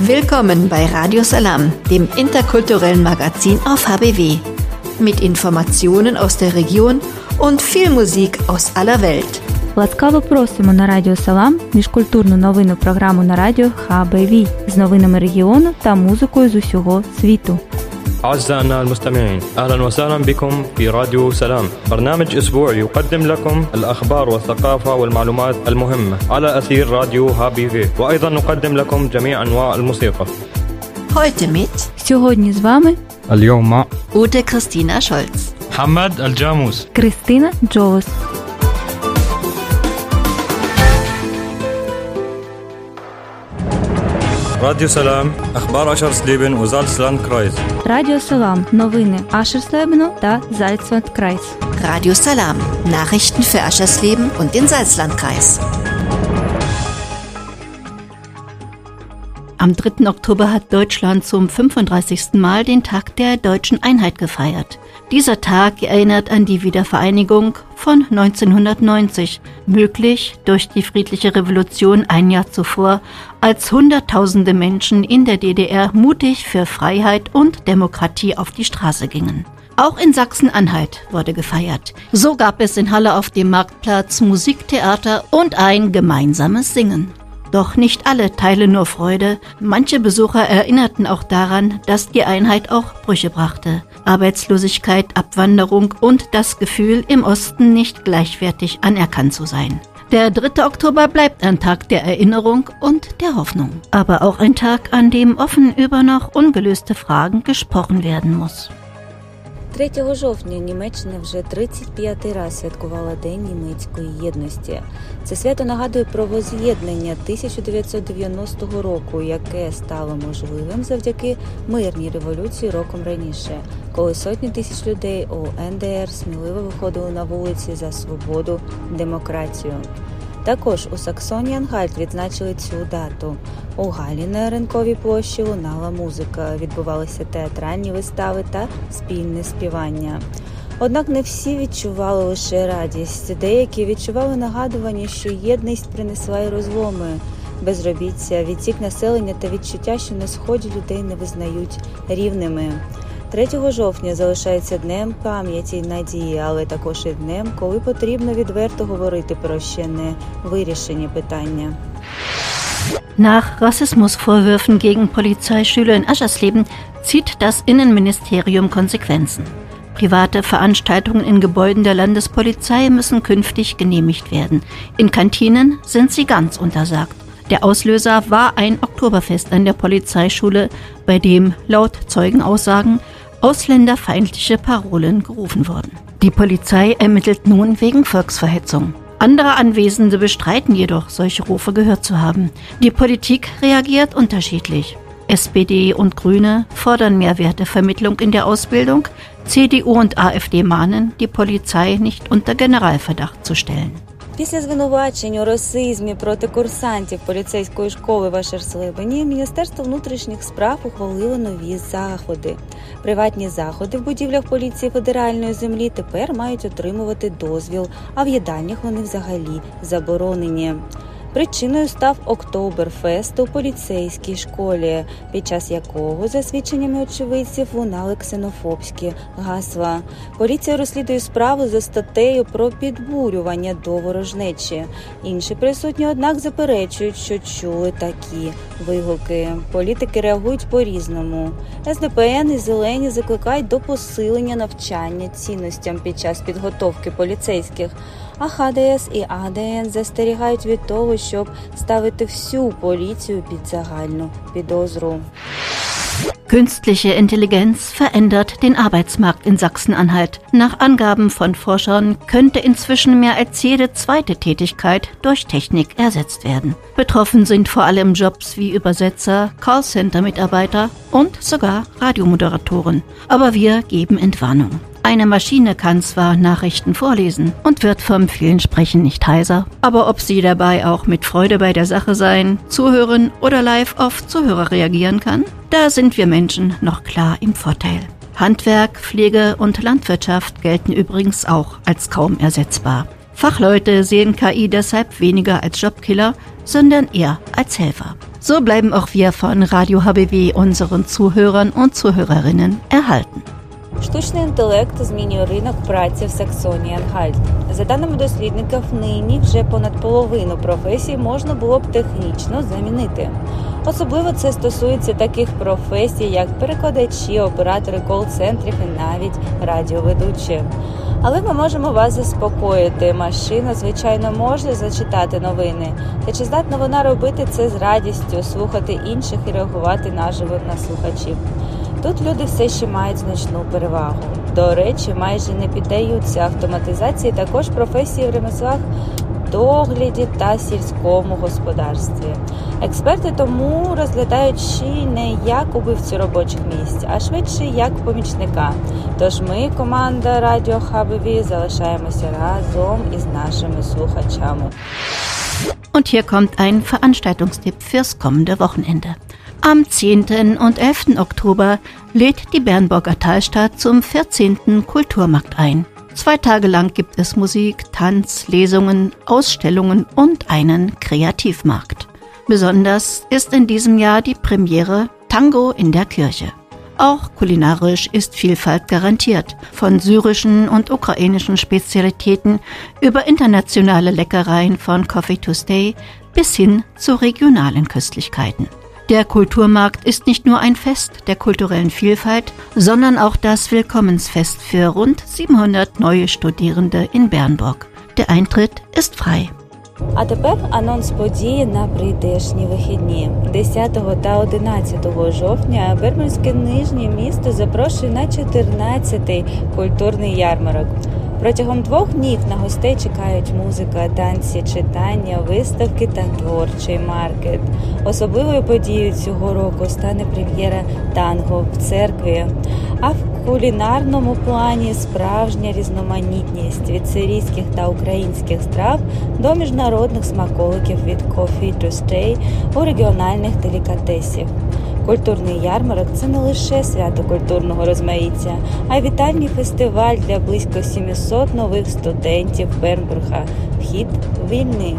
Willkommen bei Radio Salam, dem interkulturellen Magazin auf HBW. Mit Informationen aus der Region und viel Musik aus aller Welt. Ласкаво просимо на Радіо Салам, міжкультурну новинну програму на радіо HBW з новинами регіону та музикою з усього світу. أعزائنا المستمعين، أهلا وسهلا بكم في راديو سلام، برنامج أسبوعي يقدم لكم الأخبار والثقافة والمعلومات المهمة على أثير راديو HBW، وأيضا نقدم لكم جميع أنواع الموسيقى. Heute mit Сьогодні з вами اليوم مع Ute Christina Scholz, محمد الجاموس. Кристина Джолос. راديو سلام، أخبار أشرسليبن وزالتسلاندكرايز. Радіо Салам. Новини Ашерслебену та Зальцвальдкрайс. Radio Salam, Nachrichten für Aschersleben und den Salzlandkreis. Am 3. Oktober hat Deutschland zum 35. Mal den Tag der Deutschen Einheit gefeiert. Dieser Tag erinnert an die Wiedervereinigung von 1990, möglich durch die friedliche Revolution ein Jahr zuvor, als Hunderttausende Menschen in der DDR mutig für Freiheit und Demokratie auf die Straße gingen. Auch in Sachsen-Anhalt wurde gefeiert. So gab es in Halle auf dem Marktplatz Musiktheater und ein gemeinsames Singen. Doch nicht alle teilen nur Freude. Manche Besucher erinnerten auch daran, dass die Einheit auch Brüche brachte. Arbeitslosigkeit, Abwanderung und das Gefühl, im Osten nicht gleichwertig anerkannt zu sein. Der 3. Oktober bleibt ein Tag der Erinnerung und der Hoffnung. Aber auch ein Tag, an dem offen über noch ungelöste Fragen gesprochen werden muss. 3 жовтня Німеччина вже 35-й раз святкувала День німецької єдності. Це свято нагадує про воз'єднання 1990 року, яке стало можливим завдяки мирній революції роком раніше, коли сотні тисяч людей у НДР сміливо виходили на вулиці за свободу, демократію. Також у Саксонії-Анхальт відзначили цю дату. У Галі на Ринковій площі лунала музика, відбувалися театральні вистави та спільне співання. Однак не всі відчували лише радість. Деякі відчували нагадування, що єдність принесла й розломи. Безробіття, відтік населення та відчуття, що на Сході людей не визнають рівними. 3 жовтня залишається днем пам'яті й надії, але також і днем, коли потрібно відверто говорити про ще не вирішені питання. Nach Rassismusvorwürfen gegen Polizeischüler in Aschersleben zieht das Innenministerium Konsequenzen. Private Veranstaltungen in Gebäuden der Landespolizei müssen künftig genehmigt werden. In Kantinen sind sie ganz untersagt. Der Auslöser war ein Oktoberfest an der Polizeischule, bei dem laut Zeugenaussagen ausländerfeindliche Parolen gerufen wurden. Die Polizei ermittelt nun wegen Volksverhetzung. Andere Anwesende bestreiten jedoch, solche Rufe gehört zu haben. Die Politik reagiert unterschiedlich. SPD und Grüne fordern mehr Wertevermittlung in der Ausbildung. CDU und AfD mahnen, die Polizei nicht unter Generalverdacht zu stellen. Після звинувачень у расизмі проти курсантів поліцейської школи в Ашерслебені Міністерство внутрішніх справ ухвалило нові заходи. Приватні заходи в будівлях поліції федеральної землі тепер мають отримувати дозвіл, а в їдальнях вони взагалі заборонені. Причиною став Октоберфест у поліцейській школі, під час якого, за свідченнями очевидців, лунали ксенофобські гасла. Поліція розслідує справу за статтею про підбурювання до ворожнечі. Інші присутні, однак, заперечують, що чули такі вигуки. Політики реагують по-різному. СДПН і Зелені закликають до посилення навчання цінностям під час підготовки поліцейських. А ХДС і АДН застерігають від того, щоб ставити всю поліцію під загальну підозру. Künstliche Intelligenz verändert den Arbeitsmarkt in Sachsen-Anhalt. Nach Angaben von Forschern könnte inzwischen mehr als jede zweite Tätigkeit durch Technik ersetzt werden. Betroffen sind vor allem Jobs wie Übersetzer, Callcenter-Mitarbeiter und sogar Radiomoderatoren. Aber wir geben Entwarnung. Eine Maschine kann zwar Nachrichten vorlesen und wird vom vielen Sprechen nicht heiser, aber ob sie dabei auch mit Freude bei der Sache sein, zuhören oder live auf Zuhörer reagieren kann, da sind wir Menschen noch klar im Vorteil. Handwerk, Pflege und Landwirtschaft gelten übrigens auch als kaum ersetzbar. Fachleute sehen KI deshalb weniger als Jobkiller, sondern eher als Helfer. So bleiben auch wir von Radio HBW unseren Zuhörern und Zuhörerinnen erhalten. Штучний інтелект змінює ринок праці в Саксонії-Анхальт. За даними дослідників, нині вже понад половину професій можна було б технічно замінити. Особливо це стосується таких професій, як перекладачі, оператори кол-центрів і навіть радіоведучі. Але ми можемо вас заспокоїти. Машина, звичайно, може зачитати новини. Та чи здатна вона робити це з радістю, слухати інших і реагувати наживо на слухачів? Тут люди все ще мають значну перевагу. До речі, майже не піддаються автоматизації також професії в ремеслах, догляді та сільському господарстві. Експерти тому розглядають ще не як убивцю робочих місць, а швидше як помічника. Тож ми, команда Радіо HBW, залишаємося разом із нашими слухачами. Und hier kommt ein Veranstaltungstipp fürs kommende Wochenende. Am 10. und 11. Oktober lädt die Bernburger Talstadt zum 14. Kulturmarkt ein. 2 Tage lang gibt es Musik, Tanz, Lesungen, Ausstellungen und einen Kreativmarkt. Besonders ist in diesem Jahr die Premiere Tango in der Kirche. Auch kulinarisch ist Vielfalt garantiert, von syrischen und ukrainischen Spezialitäten über internationale Leckereien von Coffee to Stay bis hin zu regionalen Köstlichkeiten. Der Kulturmarkt ist nicht nur ein Fest der kulturellen Vielfalt, sondern auch das Willkommensfest für rund 700 neue Studierende in Bernburg. Der Eintritt ist frei. А тепер анонс події на прийдешні вихідні. 10 та 11 жовтня Бермельське Нижнє місто запрошує на 14-й культурний ярмарок. Протягом 2 днів на гостей чекають музика, танці, читання, виставки та творчий маркет. Особливою подією цього року стане прем'єра танго в церкві. А в кулінарному плані справжня різноманітність від сирійських та українських страв до міжнародних смаколиків від Coffee to Stay у регіональних делікатесів. Культурний ярмарок – це не лише свято культурного розмаїття, а й вітальний фестиваль для близько 700 нових студентів Бернбурга. Вхід вільний.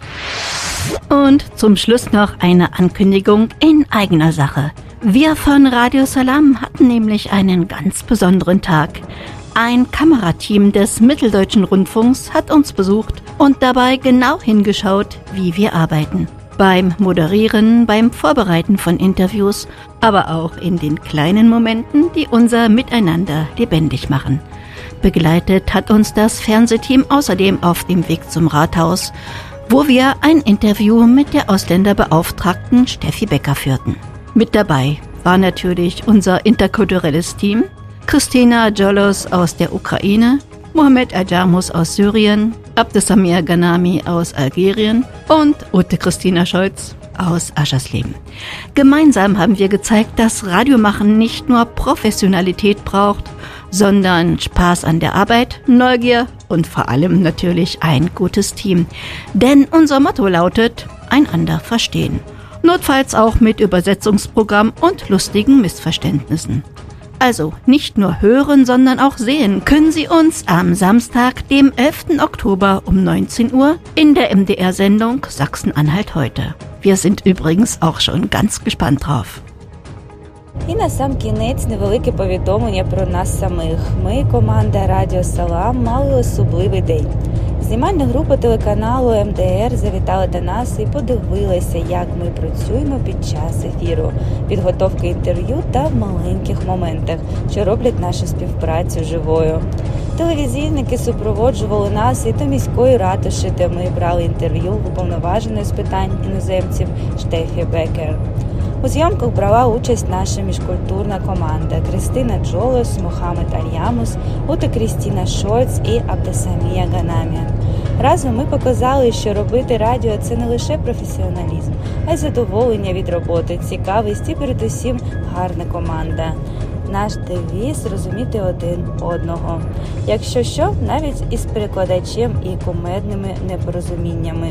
Und zum Schluss noch eine Ankündigung in eigener Sache. Wir von Radio Salam hatten nämlich einen ganz besonderen Tag. Ein Kamerateam des Mitteldeutschen Rundfunks hat uns besucht und dabei genau hingeschaut, wie wir arbeiten. Beim Moderieren, beim Vorbereiten von Interviews, aber auch in den kleinen Momenten, die unser Miteinander lebendig machen. Begleitet hat uns das Fernsehteam außerdem auf dem Weg zum Rathaus, wo wir ein Interview mit der Ausländerbeauftragten Steffi Becker führten. Mit dabei war natürlich unser interkulturelles Team, Christina Jolos aus der Ukraine, Mohamed Ajamus aus Syrien, Abdesamir Ghanami aus Algerien und Ute Christina Scholz aus Aschersleben. Gemeinsam haben wir gezeigt, dass Radiomachen nicht nur Professionalität braucht, sondern Spaß an der Arbeit, Neugier und vor allem natürlich ein gutes Team. Denn unser Motto lautet, einander verstehen. Notfalls auch mit Übersetzungsprogramm und lustigen Missverständnissen. Also nicht nur hören, sondern auch sehen können Sie uns am Samstag, dem 11. Oktober um 19 Uhr in der MDR-Sendung Sachsen-Anhalt heute. Wir sind übrigens auch schon ganz gespannt drauf. І на сам кінець невелике повідомлення про нас самих. Ми, команда Радіо Салам, мали особливий день. Знімальна група телеканалу МДР завітала до нас і подивилася, як ми працюємо під час ефіру, підготовки інтерв'ю та в маленьких моментах, що роблять нашу співпрацю живою. Телевізійники супроводжували нас і до міської ратуші, де ми брали інтерв'ю в уповноваженої з питань іноземців Штефі Бекер. У зйомках брала участь наша міжкультурна команда Кристина Джолос, Мохамед Альямус, Ута Крістіна Шольц і Абдесамія Ганамі. Разом ми показали, що робити радіо – це не лише професіоналізм, а й задоволення від роботи, цікавість і передусім гарна команда. Наш девіз – розуміти один одного. Якщо що, навіть із перекладачем і кумедними непорозуміннями.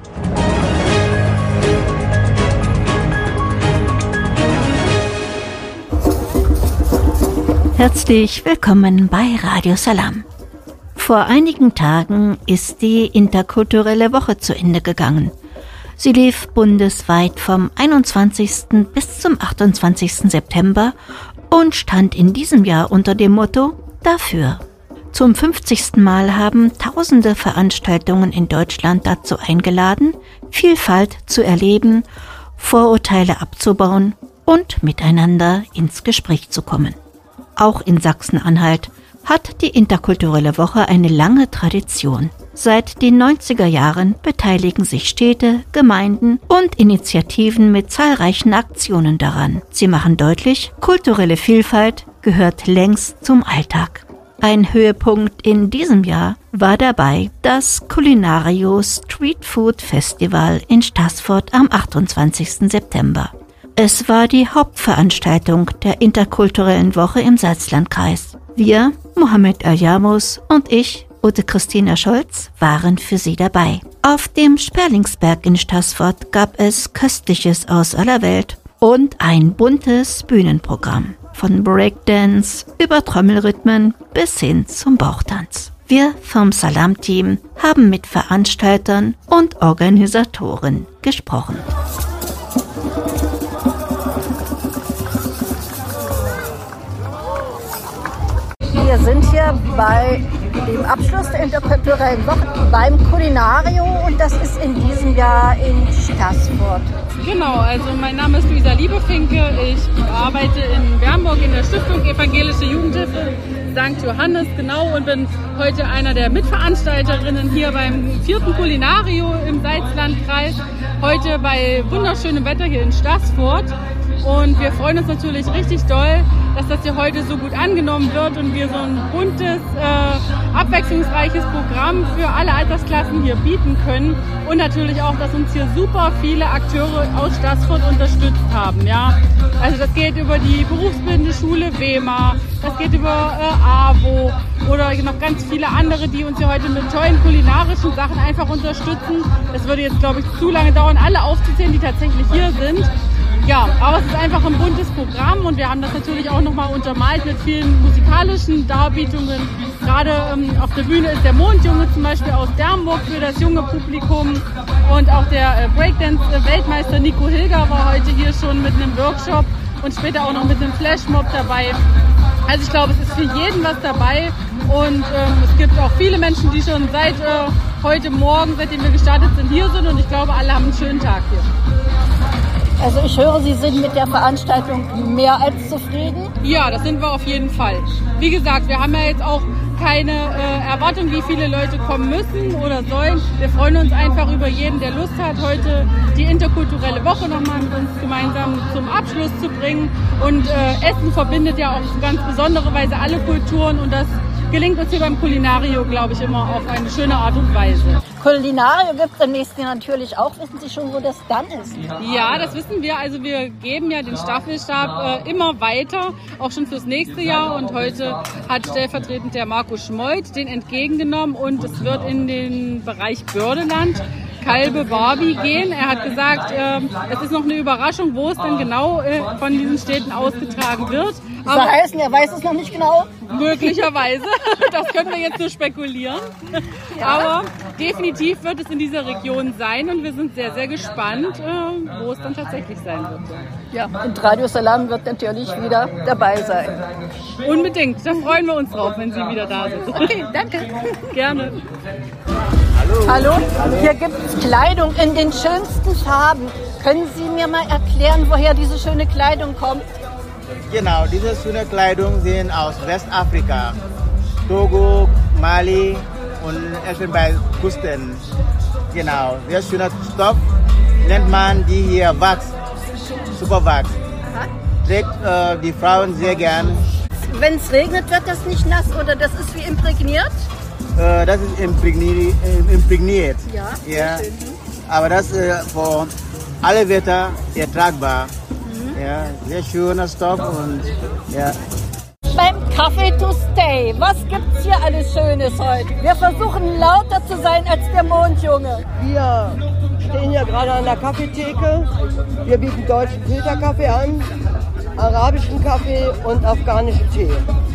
Herzlich willkommen bei Radio Salam. Vor einigen Tagen ist die interkulturelle Woche zu Ende gegangen. Sie lief bundesweit vom 21. bis zum 28. September und stand in diesem Jahr unter dem Motto Dafür. Zum 50. Mal haben tausende Veranstaltungen in Deutschland dazu eingeladen, Vielfalt zu erleben, Vorurteile abzubauen und miteinander ins Gespräch zu kommen. Auch in Sachsen-Anhalt hat die interkulturelle Woche eine lange Tradition. Seit den 90er Jahren beteiligen sich Städte, Gemeinden und Initiativen mit zahlreichen Aktionen daran. Sie machen deutlich, kulturelle Vielfalt gehört längst zum Alltag. Ein Höhepunkt in diesem Jahr war dabei das Culinario Street Food Festival in Staßfurt am 28. September. Es war die Hauptveranstaltung der interkulturellen Woche im Salzlandkreis. Wir, Mohammed Al-Jamus und ich, Ute Christina Scholz, waren für Sie dabei. Auf dem Sperlingsberg in Staßfurt gab es Köstliches aus aller Welt und ein buntes Bühnenprogramm. Von Breakdance über Trommelrhythmen bis hin zum Bauchtanz. Wir vom Salam-Team haben mit Veranstaltern und Organisatoren gesprochen. Wir sind hier bei dem Abschluss der interkulturellen Woche beim Culinario und das ist in diesem Jahr in Staßfurt. Genau, also mein Name ist Luisa Liebefinke. Ich arbeite in Bernburg in der Stiftung Evangelische Jugendhilfe St. Johannes, genau, und bin heute einer der Mitveranstalterinnen hier beim 4. Culinario im Salzlandkreis. Heute bei wunderschönem Wetter hier in Staßfurt. Und wir freuen uns natürlich richtig doll, dass das hier heute so gut angenommen wird und wir so ein buntes, abwechslungsreiches Programm für alle Altersklassen hier bieten können. Und natürlich auch, dass uns hier super viele Akteure aus Staßfurt unterstützt haben. Ja? Also das geht über die berufsbildende Schule WEMA, das geht über AWO oder noch ganz viele andere, die uns hier heute mit tollen kulinarischen Sachen einfach unterstützen. Es würde jetzt, glaube ich, zu lange dauern, alle aufzuzählen, die tatsächlich hier sind. Ja, aber es ist einfach ein buntes Programm und wir haben das natürlich auch nochmal untermalt mit vielen musikalischen Darbietungen. Gerade auf der Bühne ist der Mondjunge zum Beispiel aus Bernburg für das junge Publikum und auch der Breakdance-Weltmeister Nico Hilger war heute hier schon mit einem Workshop und später auch noch mit einem Flashmob dabei. Also ich glaube, es ist für jeden was dabei und es gibt auch viele Menschen, die schon seit heute Morgen, seitdem wir gestartet sind, hier sind und ich glaube, alle haben einen schönen Tag hier. Also ich höre, Sie sind mit der Veranstaltung mehr als zufrieden? Ja, das sind wir auf jeden Fall. Wie gesagt, wir haben ja jetzt auch keine Erwartung, wie viele Leute kommen müssen oder sollen. Wir freuen uns einfach über jeden, der Lust hat, heute die interkulturelle Woche nochmal mit uns gemeinsam zum Abschluss zu bringen. Und Essen verbindet ja auf ganz besondere Weise alle Kulturen und das gelingt uns hier beim Culinario, glaube ich, immer auf eine schöne Art und Weise. Culinario gibt es im nächsten Jahr natürlich auch. Wissen Sie schon, wo das dann ist? Ja, das wissen wir. Also wir geben ja den Staffelstab immer weiter, auch schon fürs nächste Jahr. Und heute hat stellvertretend der Marco Schmold den entgegengenommen und es wird in den Bereich Bördeland Kalbe Barbie gehen. Er hat gesagt, es ist noch eine Überraschung, wo es dann genau von diesen Städten ausgetragen wird. Das heißt, er weiß es noch nicht genau? Möglicherweise. Das können wir jetzt nur spekulieren. Ja. Aber definitiv wird es in dieser Region sein und wir sind sehr, sehr gespannt, wo es dann tatsächlich sein wird. Ja, und Radio Salam wird natürlich wieder dabei sein. Unbedingt. Da freuen wir uns drauf, wenn Sie wieder da sind. Okay, danke. Gerne. Hallo. Hier gibt es Kleidung in den schönsten Farben. Können Sie mir mal erklären, woher diese schöne Kleidung kommt? Genau, diese schöne Kleidung sind aus Westafrika, Togo, Mali und Elfenbeinküsten. Genau, sehr schöner Stoff, nennt man die hier Wachs, Superwachs. Trägt die Frauen sehr gern. Wenn es regnet, wird das nicht nass oder das ist wie imprägniert? Das ist imprägniert. Ja, ja. Schön. Aber das für alle Wetter ertragbar. Ja, sehr schöner Stoff und ja. Beim Café to Stay, was gibt's hier alles Schönes heute? Wir versuchen lauter zu sein als der Mondjunge. Wir stehen hier gerade an der Kaffeetheke. Wir bieten deutschen Filterkaffee an, arabischen Kaffee und afghanischen Tee.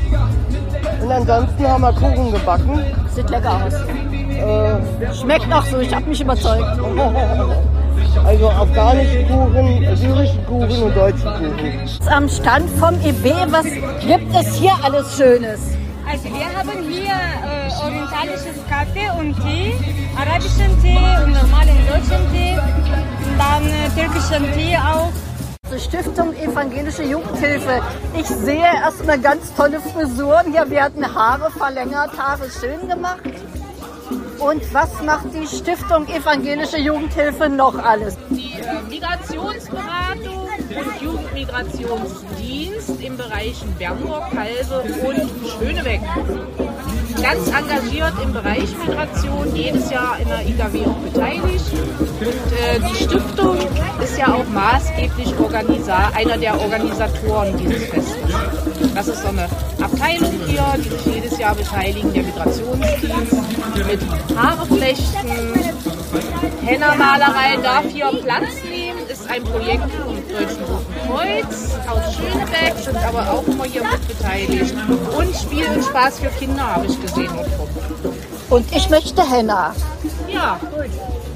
Und ansonsten haben wir Kuchen gebacken. Sieht lecker aus. Schmeckt auch so, ich habe mich überzeugt. Also afghanischen Kuchen, syrischen Kuchen und deutschen Kuchen. Am Stand vom IB, was gibt es hier alles Schönes? Also wir haben hier orientalisches Kaffee und Tee, arabischen Tee und normalen deutschen Tee, dann türkischen Tee auch. Stiftung Evangelische Jugendhilfe. Ich sehe erstmal ganz tolle Frisuren. Hier werden Haare verlängert, Haare schön gemacht. Und was macht die Stiftung Evangelische Jugendhilfe noch alles? Die Migrationsberatung und Jugendmigrationsdienst im Bereichen Bernburg, Halbe und Schönebeck. Ganz engagiert im Bereich Migration, jedes Jahr in der IKW auch beteiligt. Und die Stiftung ist ja auch maßgeblich einer der Organisatoren dieses Festes. Das ist so eine Abteilung hier, die sich jedes Jahr beteiligen, der Migrationsdienst mit Haareflechten, Henna-Malerei darf hier Platz nehmen, ist ein Projekt vom Deutschen Roten Kreuz aus Schönebeck, sind aber auch immer hier mit beteiligt. Und Spiel und Spaß für Kinder habe ich gesehen. Und ich möchte Henna. Ja, gut.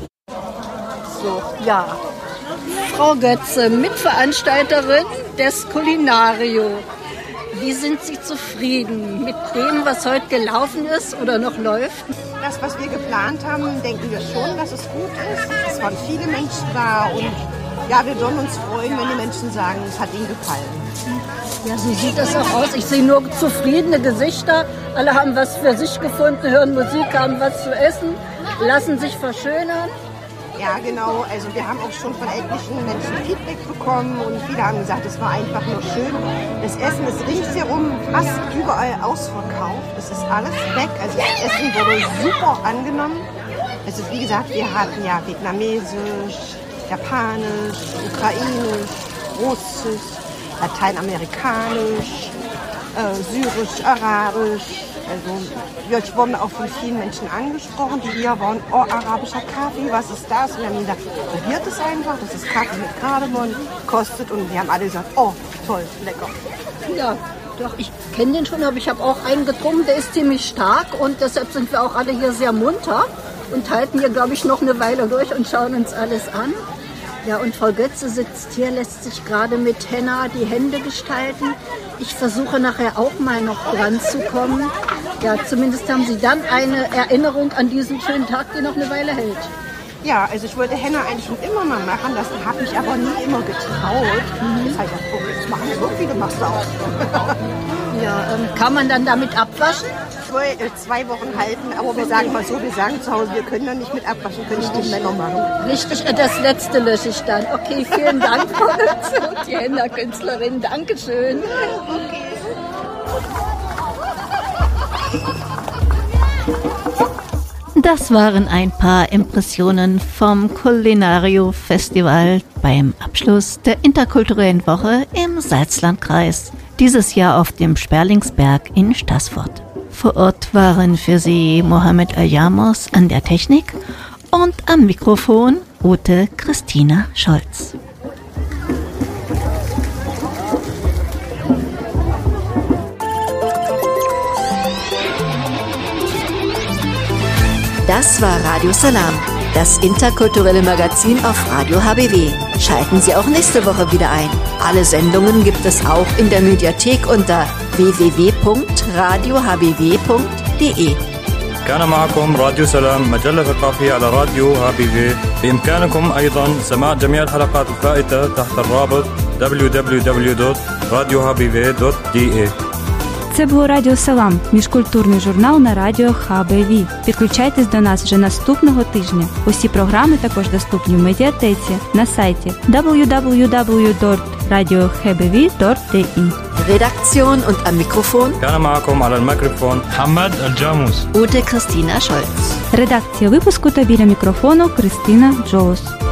So, ja. Frau Götze, Mitveranstalterin des Kulinario. Wie sind Sie zufrieden mit dem, was heute gelaufen ist oder noch läuft? Das, was wir geplant haben, denken wir schon, dass es gut ist. Es waren viele Menschen da und ja, wir würden uns freuen, wenn die Menschen sagen, es hat ihnen gefallen. Ja, so sieht das auch aus. Ich sehe nur zufriedene Gesichter. Alle haben was für sich gefunden, hören Musik, haben was zu essen, lassen sich verschönern. Ja, genau. Also wir haben auch schon von etlichen Menschen Feedback bekommen und viele haben gesagt, es war einfach nur schön. Das Essen ist ringsherum fast überall ausverkauft. Es ist alles weg. Also das Essen wurde super angenommen. Also wie gesagt, wir hatten ja vietnamesisch, japanisch, ukrainisch, russisch, lateinamerikanisch, syrisch, arabisch. Also wir wurden auch von vielen Menschen angesprochen, die hier waren, oh, arabischer Kaffee, was ist das? Und wir haben gesagt, probiert es einfach, das ist Kaffee mit Kardamom, kostet und wir haben alle gesagt, oh, toll, lecker. Ja, doch, ich kenne den schon, aber ich habe auch einen getrunken, der ist ziemlich stark und deshalb sind wir auch alle hier sehr munter und halten hier, glaube ich, noch eine Weile durch und schauen uns alles an. Ja, und Frau Götze sitzt hier, lässt sich gerade mit Henna die Hände gestalten. Ich versuche nachher auch mal noch dran zu kommen. Ja, zumindest haben Sie dann eine Erinnerung an diesen schönen Tag, die noch eine Weile hält. Ja, also ich wollte Henna eigentlich schon immer mal machen lassen, habe mich aber nie immer getraut. Jetzt habe ich gedacht, oh, jetzt machen so viele, machst du auch. Ja, kann man dann damit abwaschen? 2 Wochen halten, aber wir sagen mal so, wir sagen zu Hause, wir können da nicht mit abwaschen, können nicht die Männer machen. Richtig, das letzte lösche ich dann. Okay, vielen Dank, Frau Götze und die Henna-Künstlerin. Dankeschön. Okay. Das waren ein paar Impressionen vom Culinario Festival beim Abschluss der interkulturellen Woche im Salzlandkreis. Dieses Jahr auf dem Sperlingsberg in Staßfurt. Vor Ort waren für Sie Mohamed Al-Jamos an der Technik und am Mikrofon Ute Christina Scholz. Das war Radio Salam, das interkulturelle Magazin auf Radio HBW. Schalten Sie auch nächste Woche wieder ein. Alle Sendungen gibt es auch in der Mediathek unter www.radiohbw.de. كان معكم راديو سلام مجلة ثقافية على راديو HBW. بإمكانكم أيضا سماع جميع الحلقات الفائتة تحت الرابط www.radiohbw.de. Це було Радіо Салам, міжкультурний журнал на радіо ХБВ. Підключайтесь до нас вже наступного тижня. Усі програми також доступні в медіатеці на сайті www.radiohbw.de. Redaktion und am Mikrofon كان معكم على الميكروفون محمد الجاموس. Ute Christina Scholz. Редакція випуску та біля мікрофону Кристина Джоус.